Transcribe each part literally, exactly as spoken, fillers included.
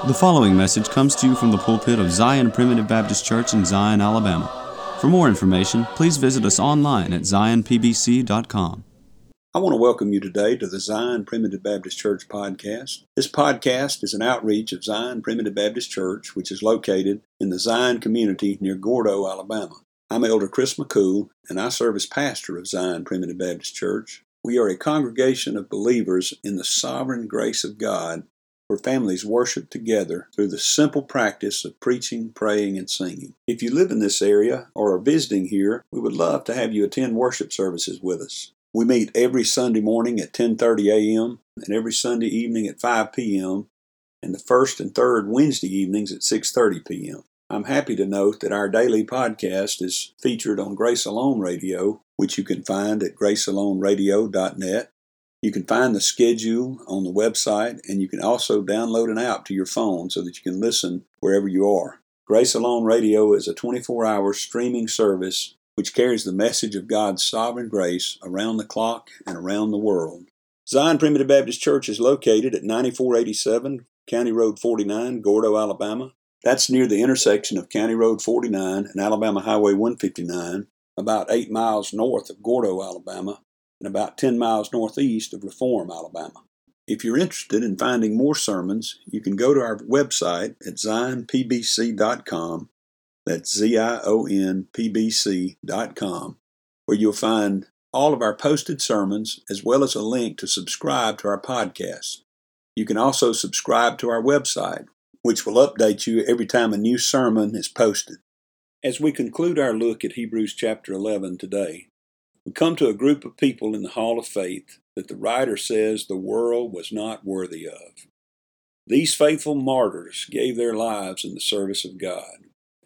The following message comes to you from the pulpit of Zion Primitive Baptist Church in Zion, Alabama. For more information, please visit us online at zion p b c dot com. I want to welcome you today to the Zion Primitive Baptist Church podcast. This podcast is an outreach of Zion Primitive Baptist Church, which is located in the Zion community near Gordo, Alabama. I'm Elder Chris McCool, and I serve as pastor of Zion Primitive Baptist Church. We are a congregation of believers in the sovereign grace of God, where families worship together through the simple practice of preaching, praying, and singing. If you live in this area or are visiting here, we would love to have you attend worship services with us. We meet every Sunday morning at ten thirty a.m. and every Sunday evening at five p.m. and the first and third Wednesday evenings at six thirty p.m. I'm happy to note that our daily podcast is featured on Grace Alone Radio, which you can find at grace alone radio dot net. You can find the schedule on the website, and you can also download an app to your phone so that you can listen wherever you are. Grace Alone Radio is a twenty-four hour streaming service which carries the message of God's sovereign grace around the clock and around the world. Zion Primitive Baptist Church is located at ninety-four eighty-seven County Road forty-nine, Gordo, Alabama. That's near the intersection of County Road forty-nine and Alabama Highway one fifty-nine, about eight miles north of Gordo, Alabama, and about ten miles northeast of Reform, Alabama. If you're interested in finding more sermons, you can go to our website at zion p b c dot com. That's Z I O N P B C dot com, where you'll find all of our posted sermons as well as a link to subscribe to our podcast. You can also subscribe to our website, which will update you every time a new sermon is posted. As we conclude our look at Hebrews chapter eleven today, we come to a group of people in the Hall of Faith that the writer says the world was not worthy of. These faithful martyrs gave their lives in the service of God.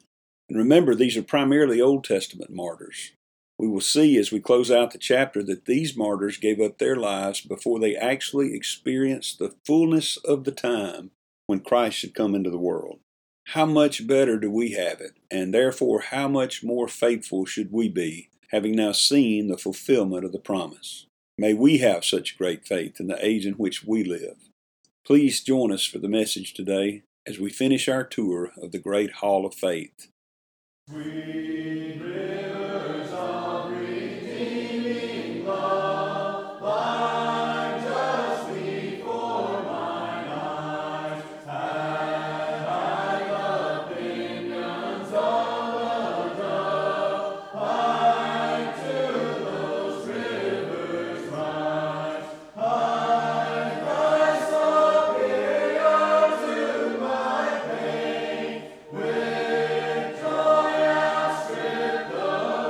And remember, these are primarily Old Testament martyrs. We will see as we close out the chapter that these martyrs gave up their lives before they actually experienced the fullness of the time when Christ should come into the world. How much better do we have it, and therefore how much more faithful should we be, having now seen the fulfillment of the promise? May we have such great faith in the age in which we live. Please join us for the message today as we finish our tour of the great Hall of Faith. Sweet rivers of redeeming love, like just before mine eyes, had I the pinions of a dove, like to those rivers rise. I, Christ superior to my pain, with joy outstrip the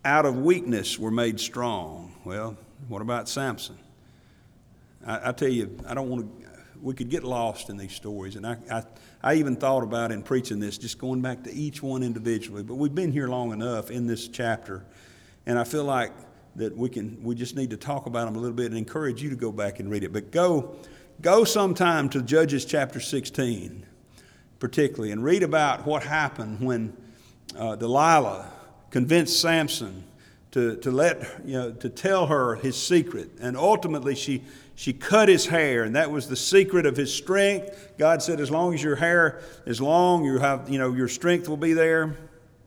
out of weakness were made strong. Well, what about Samson? I, I tell you, I don't want to, we could get lost in these stories. And I, I, I even thought about in preaching this, just going back to each one individually. But we've been here long enough in this chapter. And I feel like that we can, we just need to talk about them a little bit and encourage you to go back and read it. But go, go sometime to Judges chapter sixteen, particularly, and read about what happened when uh, Delilah convinced Samson to, to let, you know, to tell her his secret. And ultimately she, she cut his hair, and that was the secret of his strength. God said, as long as your hair is long, you have, you know, your strength will be there.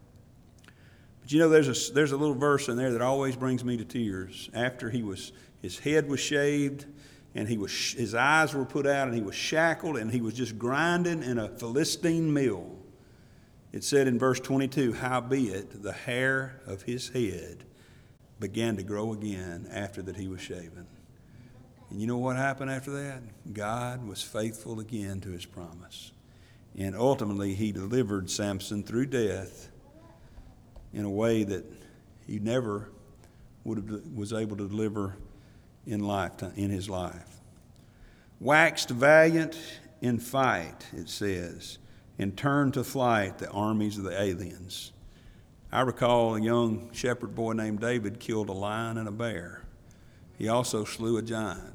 But you know, there's a, there's a little verse in there that always brings me to tears. After he was, his head was shaved, and he was, his eyes were put out, and he was shackled, and he was just grinding in a Philistine mill. It said in verse twenty-two, howbeit the hair of his head began to grow again after that he was shaven. And you know what happened after that? God was faithful again to his promise. And ultimately he delivered Samson through death in a way that he never would have was able to deliver in lifetime, in his life. Waxed valiant in fight, it says, and turned to flight the armies of the aliens. I recall a young shepherd boy named David killed a lion and a bear. He also slew a giant.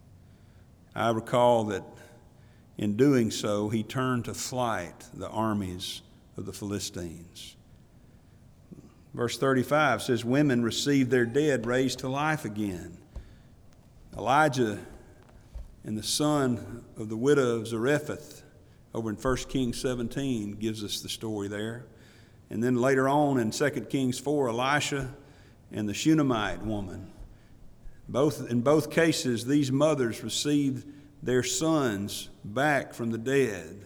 I recall that in doing so, he turned to flight the armies of the Philistines. Verse thirty-five says, women received their dead raised to life again. Elijah and the son of the widow of Zarephath over in First Kings seventeen gives us the story there. And then later on in Second Kings four, Elisha and the Shunammite woman. Both, in both cases, these mothers received their sons back from the dead.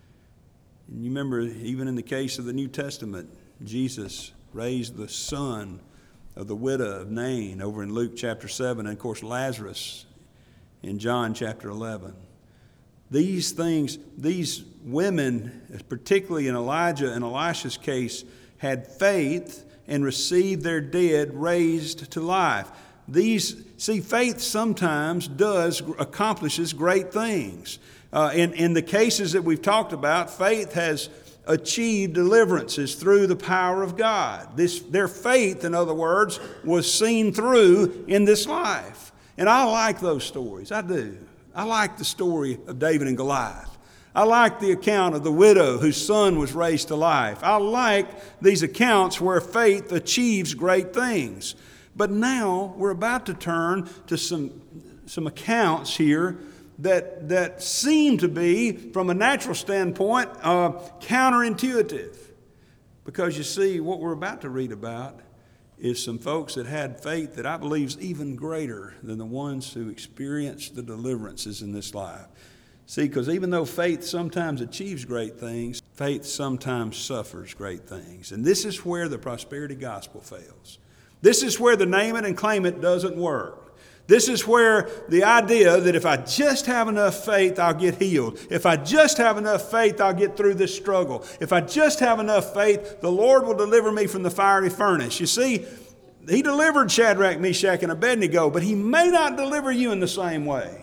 And you remember, even in the case of the New Testament, Jesus raised the son of the widow of Nain over in Luke chapter seven, and of course Lazarus in John chapter eleven. These things, these women, particularly in Elijah and Elisha's case, had faith and received their dead raised to life. These, see, faith sometimes does, accomplishes great things. Uh, in, in the cases that we've talked about, faith has achieved deliverances through the power of God. This, their faith, in other words, was seen through in this life. And I like those stories, I do. I like the story of David and Goliath. I like the account of the widow whose son was raised to life. I like these accounts where faith achieves great things. But now we're about to turn to some, some accounts here that, that seem to be, from a natural standpoint, uh, counterintuitive. Because you see, what we're about to read about is some folks that had faith that I believe is even greater than the ones who experienced the deliverances in this life. See, because even though faith sometimes achieves great things, faith sometimes suffers great things. And this is where the prosperity gospel fails. This is where the name it and claim it doesn't work. This is where the idea that if I just have enough faith, I'll get healed. If I just have enough faith, I'll get through this struggle. If I just have enough faith, the Lord will deliver me from the fiery furnace. You see, He delivered Shadrach, Meshach, and Abednego, but He may not deliver you in the same way.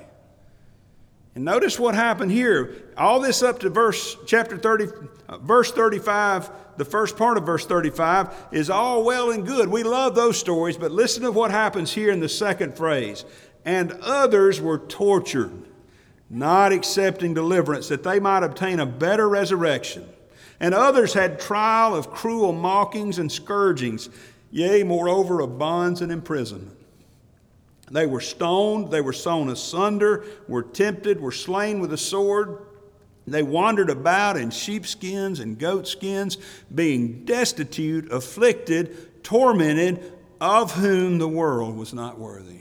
And notice what happened here. All this up to verse chapter thirty, uh, verse thirty-five, the first part of verse thirty-five is all well and good. We love those stories, but listen to what happens here in the second phrase. And others were tortured, not accepting deliverance, that they might obtain a better resurrection. And others had trial of cruel mockings and scourgings, yea, moreover, of bonds and imprisonment. They were stoned, they were sawn asunder, were tempted, were slain with a sword. They wandered about in sheepskins and goatskins, being destitute, afflicted, tormented, of whom the world was not worthy.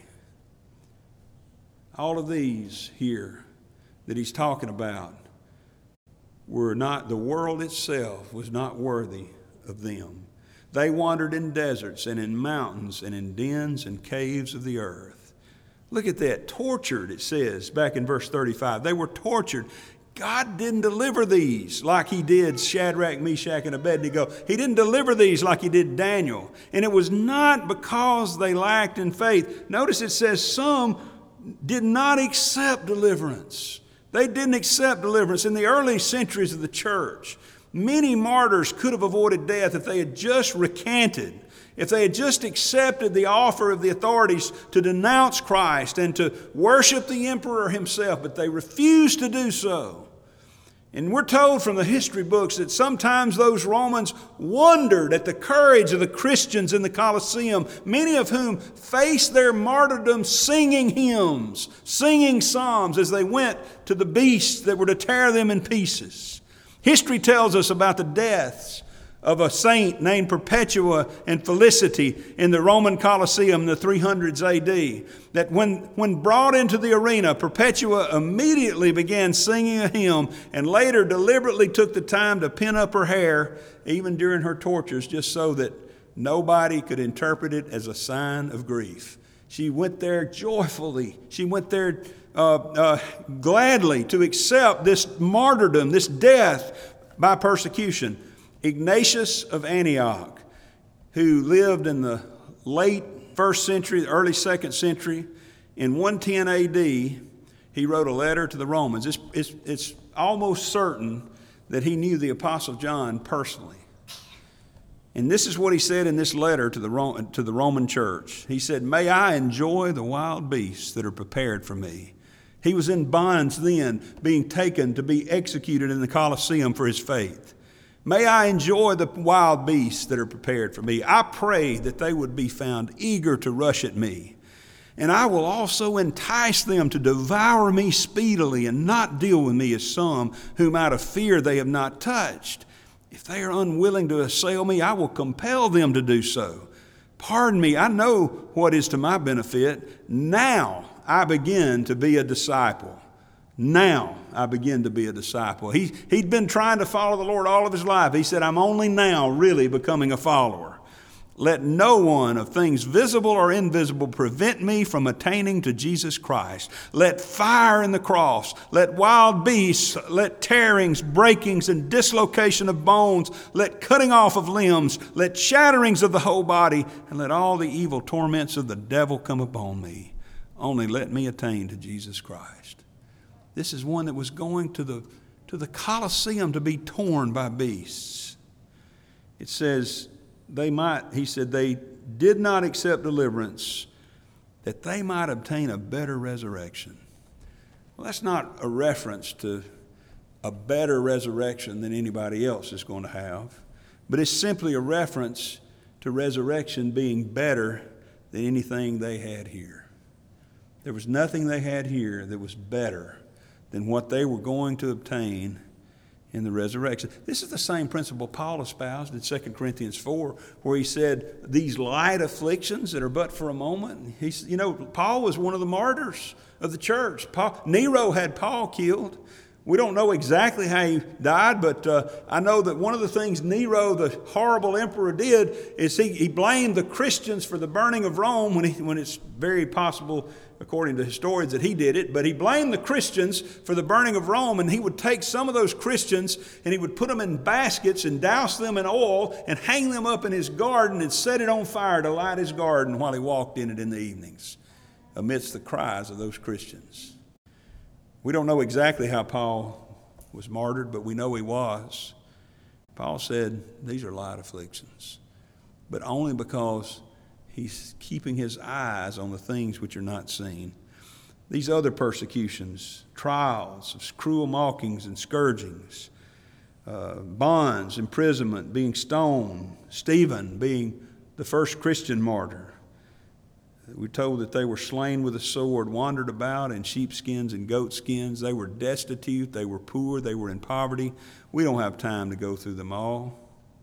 All of these here that he's talking about were not, the world itself was not worthy of them. They wandered in deserts and in mountains and in dens and caves of the earth. Look at that. Tortured, it says back in verse thirty-five. They were tortured, God didn't deliver these like he did Shadrach, Meshach, and Abednego. He didn't deliver these like he did Daniel. And it was not because they lacked in faith. Notice it says some did not accept deliverance. They didn't accept deliverance. In the early centuries of the church, many martyrs could have avoided death if they had just recanted, if they had just accepted the offer of the authorities to denounce Christ and to worship the emperor himself, but they refused to do so. And we're told from the history books that sometimes those Romans wondered at the courage of the Christians in the Colosseum, many of whom faced their martyrdom singing hymns, singing psalms as they went to the beasts that were to tear them in pieces. History tells us about the deaths of a saint named Perpetua and Felicity in the Roman Colosseum in the three hundreds A D, that when, when brought into the arena, Perpetua immediately began singing a hymn and later deliberately took the time to pin up her hair, even during her tortures, just so that nobody could interpret it as a sign of grief. She went there joyfully. She went there uh, uh, gladly to accept this martyrdom, this death by persecution. Ignatius of Antioch, who lived in the late first century, early second century, in one ten A D, he wrote a letter to the Romans. It's, it's, it's almost certain that he knew the Apostle John personally. And this is what he said in this letter to the, Ro- to the Roman church. He said, "May I enjoy the wild beasts that are prepared for me." He was in bonds then, being taken to be executed in the Colosseum for his faith. "May I enjoy the wild beasts that are prepared for me. I pray that they would be found eager to rush at me. And I will also entice them to devour me speedily and not deal with me as some whom out of fear they have not touched. If they are unwilling to assail me, I will compel them to do so. Pardon me, I know what is to my benefit. Now I begin to be a disciple." Now I begin to be a disciple. He, he'd been trying to follow the Lord all of his life. He said, "I'm only now really becoming a follower. Let no one of things visible or invisible prevent me from attaining to Jesus Christ. Let fire in the cross, let wild beasts, let tearings, breakings, and dislocation of bones, let cutting off of limbs, let shatterings of the whole body, and let all the evil torments of the devil come upon me. Only let me attain to Jesus Christ." This is one that was going to the, to the Colosseum to be torn by beasts. It says, they might, he said, they did not accept deliverance that they might obtain a better resurrection. Well, that's not a reference to a better resurrection than anybody else is going to have, but it's simply a reference to resurrection being better than anything they had here. There was nothing they had here that was better than what they were going to obtain in the resurrection. This is the same principle Paul espoused in Second Corinthians four, where he said, these light afflictions that are but for a moment. He's, you know, Paul was one of the martyrs of the church. Paul, Nero had Paul killed. We don't know exactly how he died, but uh, I know that one of the things Nero, the horrible emperor, did is he, he blamed the Christians for the burning of Rome when, he, when it's very possible, according to historians, that he did it. But he blamed the Christians for the burning of Rome, and he would take some of those Christians and he would put them in baskets and douse them in oil and hang them up in his garden and set it on fire to light his garden while he walked in it in the evenings amidst the cries of those Christians. We don't know exactly how Paul was martyred, but we know he was. Paul said, these are light afflictions, but only because he's keeping his eyes on the things which are not seen. These other persecutions, trials, cruel mockings and scourgings, uh, bonds, imprisonment, being stoned, Stephen being the first Christian martyr. We're told that they were slain with a sword, wandered about in sheepskins and goatskins. They were destitute, they were poor, they were in poverty. We don't have time to go through them all.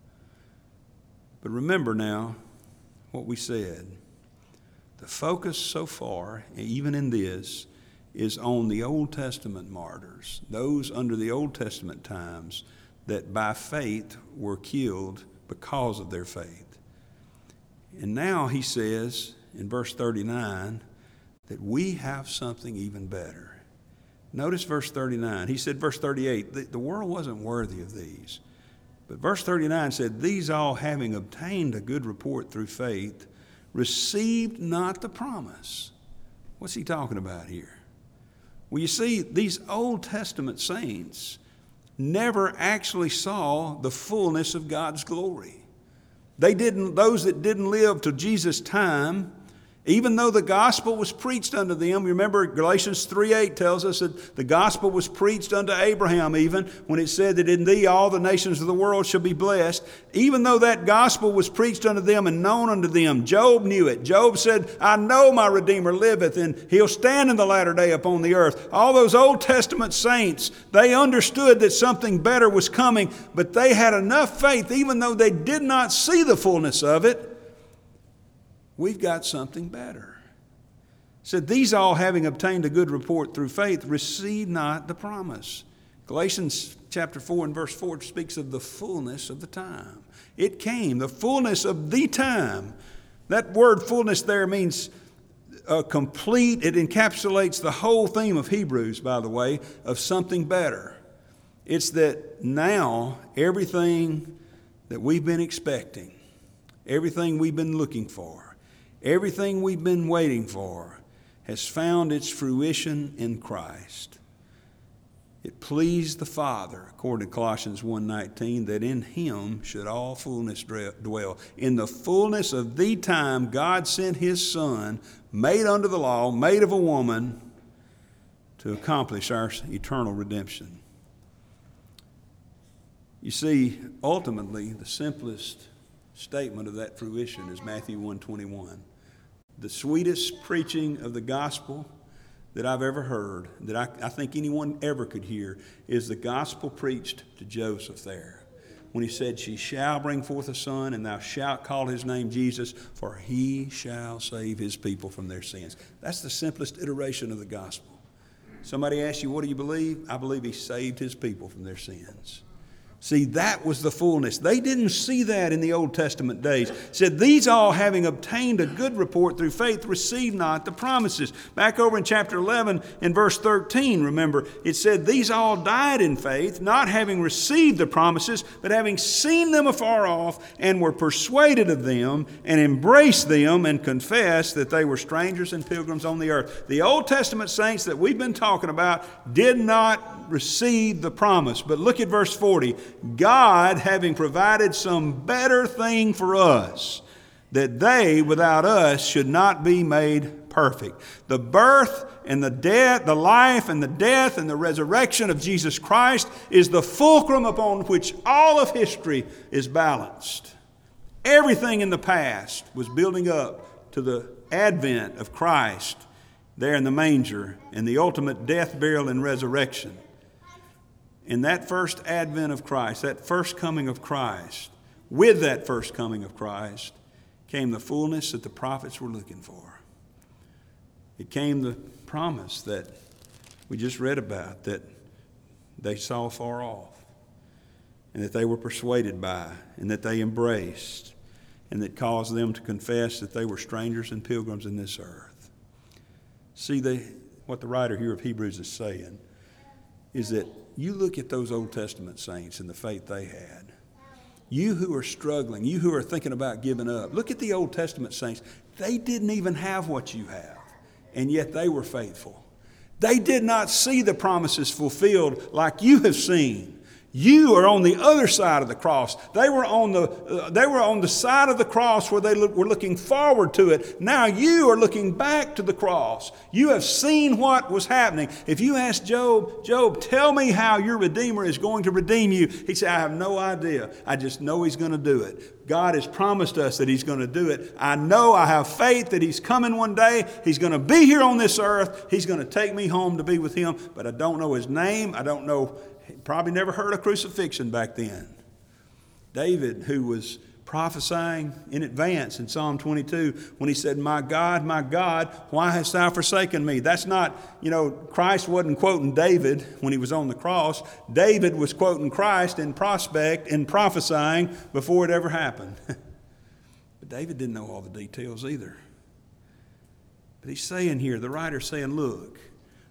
But remember now what we said. The focus so far, even in this, is on the Old Testament martyrs, those under the Old Testament times that by faith were killed because of their faith. And now he says, in verse thirty-nine, that we have something even better. Notice verse thirty-nine. He said, verse thirty-eight, the, the world wasn't worthy of these. But verse thirty-nine said, these all having obtained a good report through faith, received not the promise. What's he talking about here? Well, you see, these Old Testament saints never actually saw the fullness of God's glory. They didn't, those that didn't live to Jesus' time, even though the gospel was preached unto them, remember Galatians three eight tells us that the gospel was preached unto Abraham even, when it said that in thee all the nations of the world shall be blessed. Even though that gospel was preached unto them and known unto them, Job knew it. Job said, I know my Redeemer liveth, and he'll stand in the latter day upon the earth. All those Old Testament saints, they understood that something better was coming, but they had enough faith, even though they did not see the fullness of it. We've got something better. It said, these all having obtained a good report through faith, receive not the promise. Galatians chapter four and verse four speaks of the fullness of the time. It came, the fullness of the time. That word fullness there means uh, complete. It encapsulates the whole theme of Hebrews, by the way, of something better. It's that now everything that we've been expecting, everything we've been looking for, everything we've been waiting for has found its fruition in Christ. It pleased the Father, according to Colossians one nineteen, that in Him should all fullness dwell. In the fullness of the time, God sent His Son, made under the law, made of a woman, to accomplish our eternal redemption. You see, ultimately, the simplest statement of that fruition is Matthew one twenty-one. The sweetest preaching of the gospel that I've ever heard, that I, I think anyone ever could hear, is the gospel preached to Joseph there, when he said, she shall bring forth a son, and thou shalt call his name Jesus, for he shall save his people from their sins. That's the simplest iteration of the gospel. Somebody asks you, what do you believe? I believe he saved his people from their sins. See, that was the fullness. They didn't see that in the Old Testament days. It said, these all having obtained a good report through faith, receive not the promises. Back over in chapter eleven in verse thirteen, remember, it said, these all died in faith, not having received the promises, but having seen them afar off, and were persuaded of them, and embraced them, and confessed that they were strangers and pilgrims on the earth. The Old Testament saints that we've been talking about did not receive the promise. But look at verse forty. God having provided some better thing for us, that they without us should not be made perfect. The birth and the death, the life and the death and the resurrection of Jesus Christ is the fulcrum upon which all of history is balanced. Everything in the past was building up to the advent of Christ there in the manger and the ultimate death, burial, and resurrection. In that first advent of Christ, that first coming of Christ, with that first coming of Christ, came the fullness that the prophets were looking for. It came the promise that we just read about, that they saw far off, and that they were persuaded by, and that they embraced, and that caused them to confess that they were strangers and pilgrims in this earth. See, they, what the writer here of Hebrews is saying is that you look at those Old Testament saints and the faith they had. You who are struggling, you who are thinking about giving up, look at the Old Testament saints. They didn't even have what you have, and yet they were faithful. They did not see the promises fulfilled like you have seen. You are on the other side of the cross. They were on the, uh, they were on the side of the cross where they look, were looking forward to it. Now you are looking back to the cross. You have seen what was happening. If you ask Job, Job, tell me how your Redeemer is going to redeem you, he'd say, I have no idea. I just know He's going to do it. God has promised us that He's going to do it. I know, I have faith that He's coming one day. He's going to be here on this earth. He's going to take me home to be with Him. But I don't know His name. I don't know. Probably never heard of crucifixion back then. David, who was prophesying in advance in Psalm twenty-two, when he said, my God, my God, why hast thou forsaken me? That's not, you know, Christ wasn't quoting David when he was on the cross. David was quoting Christ in prospect and prophesying before it ever happened. But David didn't know all the details either. But he's saying here, the writer's saying, look,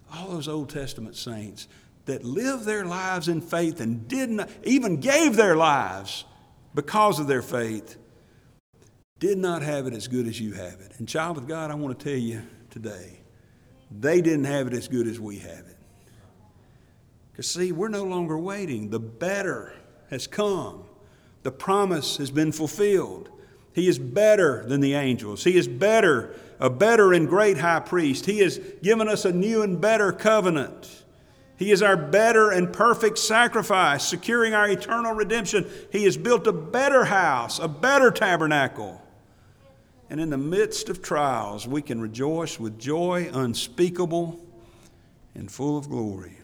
All those Old Testament saints that lived their lives in faith and did not, even gave their lives because of their faith, did not have it as good as you have it. And child of God, I want to tell you today, they didn't have it as good as we have it. Because see, we're no longer waiting. The better has come. The promise has been fulfilled. He is better than the angels. He is better, a better and great high priest. He has given us a new and better covenant. He is our better and perfect sacrifice, securing our eternal redemption. He has built a better house, a better tabernacle. And in the midst of trials, we can rejoice with joy unspeakable and full of glory.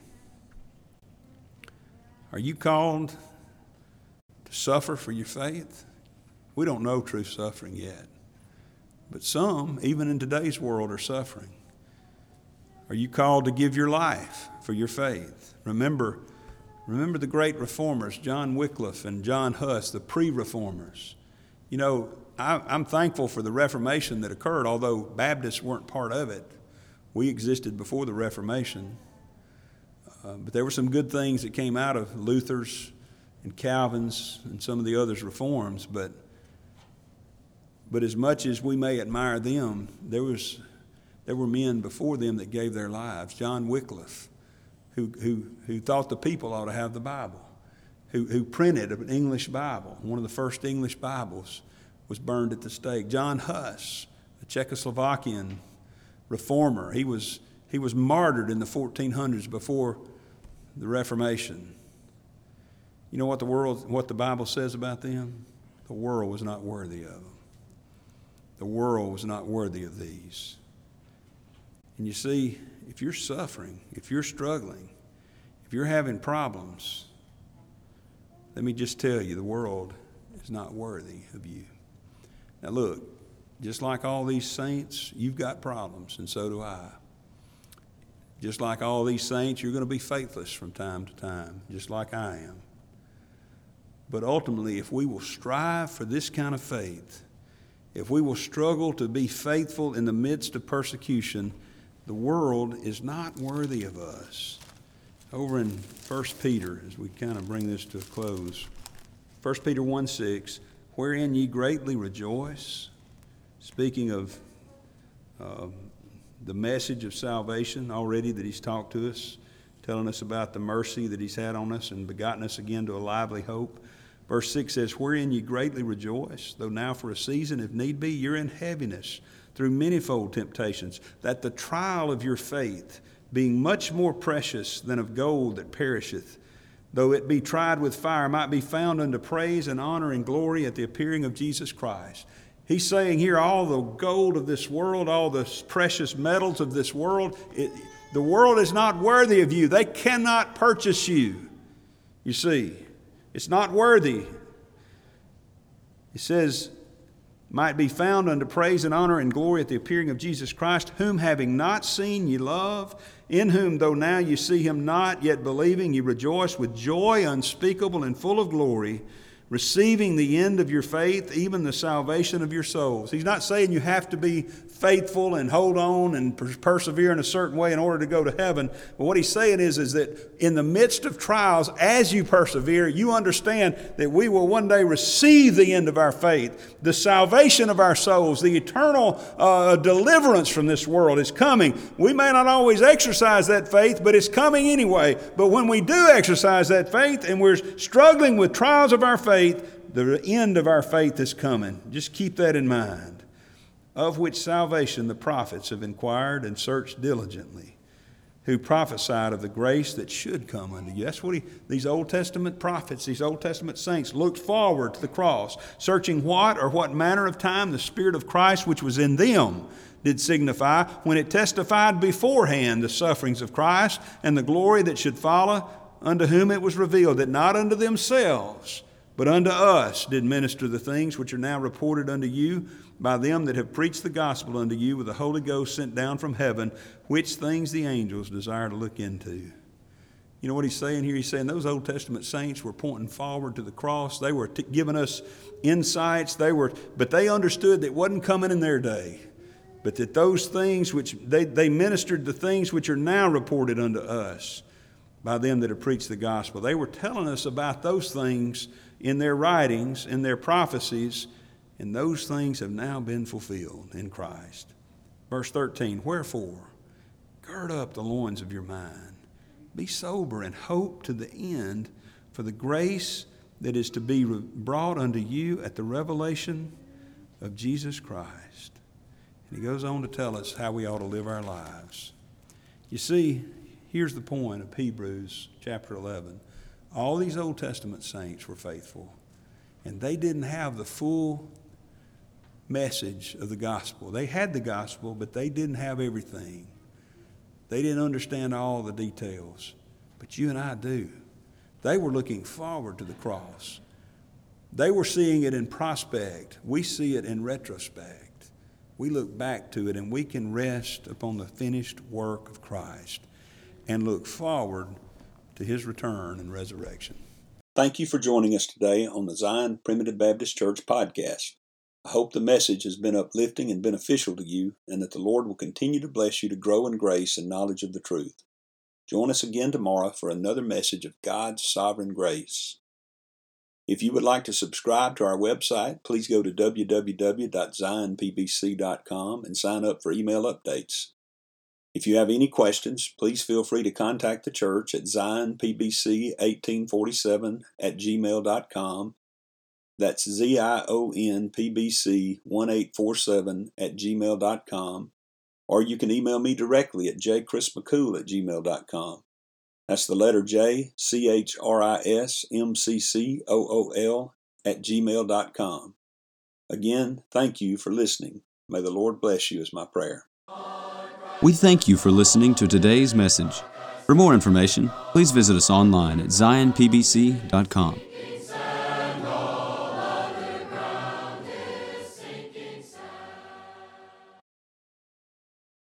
Are you called to suffer for your faith? We don't know true suffering yet. But some, even in today's world, are suffering. Are you called to give your life for your faith? Remember, remember the great reformers, John Wycliffe and John Huss, the pre-reformers. You know, I, I'm thankful for the Reformation that occurred, although Baptists weren't part of it. We existed before the Reformation. Uh, but there were some good things that came out of Luther's and Calvin's and some of the others' reforms. But, but as much as we may admire them, there was... There were men before them that gave their lives. John Wycliffe, who, who, who thought the people ought to have the Bible, who, who printed an English Bible. One of the first English Bibles was burned at the stake. John Huss, a Czechoslovakian reformer, he was, he was martyred in the fourteen hundreds before the Reformation. You know what the world, what the Bible says about them? The world was not worthy of them. The world was not worthy of these. And you see, if you're suffering, if you're struggling, if you're having problems, let me just tell you, the world is not worthy of you. Now look, just like all these saints, you've got problems, and so do I. Just like all these saints, you're going to be faithless from time to time, just like I am. But ultimately, if we will strive for this kind of faith, if we will struggle to be faithful in the midst of persecution, the world is not worthy of us. Over in First Peter, as we kind of bring this to a close, First Peter one six, wherein ye greatly rejoice, speaking of uh, the message of salvation already that he's talked to us, telling us about the mercy that he's had on us and begotten us again to a lively hope. Verse six says, wherein ye greatly rejoice, though now for a season, if need be, you're in heaviness, through manifold temptations, that the trial of your faith, being much more precious than of gold that perisheth, though it be tried with fire, might be found unto praise and honor and glory at the appearing of Jesus Christ. He's saying here, all the gold of this world, all the precious metals of this world, it, the world is not worthy of you. They cannot purchase you. You see, it's not worthy. He says, might be found unto praise and honor and glory at the appearing of Jesus Christ, whom having not seen ye love, in whom though now ye see him not, yet believing ye rejoice with joy unspeakable and full of glory, receiving the end of your faith, even the salvation of your souls. He's not saying you have to be faithful and hold on and per- persevere in a certain way in order to go to heaven. But what he's saying is, is that in the midst of trials, as you persevere, you understand that we will one day receive the end of our faith. The salvation of our souls, the eternal uh, deliverance from this world is coming. We may not always exercise that faith, but it's coming anyway. But when we do exercise that faith and we're struggling with trials of our faith, the end of our faith is coming. Just keep that in mind. Of which salvation the prophets have inquired and searched diligently, who prophesied of the grace that should come unto you. That's what he, these Old Testament prophets, these Old Testament saints looked forward to the cross, searching what or what manner of time the Spirit of Christ which was in them did signify, when it testified beforehand the sufferings of Christ and the glory that should follow, unto whom it was revealed, that not unto themselves, but unto us did minister the things which are now reported unto you by them that have preached the gospel unto you with the Holy Ghost sent down from heaven, which things the angels desire to look into. You know what he's saying here? He's saying those Old Testament saints were pointing forward to the cross. They were t- giving us insights. They were, but they understood that it wasn't coming in their day. but that those things which they, they ministered the things which are now reported unto us by them that have preached the gospel. They were telling us about those things in their writings, in their prophecies, and those things have now been fulfilled in Christ. Verse thirteen, wherefore, gird up the loins of your mind, be sober, and hope to the end for the grace that is to be brought unto you at the revelation of Jesus Christ. And he goes on to tell us how we ought to live our lives. You see, here's the point of Hebrews chapter eleven. All these Old Testament saints were faithful, and they didn't have the full message of the gospel. They had the gospel, but they didn't have everything. They didn't understand all the details, but you and I do. They were looking forward to the cross. They were seeing it in prospect. We see it in retrospect. We look back to it and we can rest upon the finished work of Christ and look forward to his return and resurrection. Thank you for joining us today on the Zion Primitive Baptist Church podcast. I hope the message has been uplifting and beneficial to you, and that the Lord will continue to bless you to grow in grace and knowledge of the truth. Join us again tomorrow for another message of God's sovereign grace. If you would like to subscribe to our website, please go to w w w dot zion p b c dot com and sign up for email updates. If you have any questions, please feel free to contact the church at zion p b c eighteen forty-seven at gmail dot com. That's Z I O N P B C eighteen forty-seven at gmail dot com. Or you can email me directly at j chris mccool at gmail dot com. That's the letter J, C H R I S M C C O O L at gmail dot com. Again, thank you for listening. May the Lord bless you is my prayer. We thank you for listening to today's message. For more information, please visit us online at zion p b c dot com.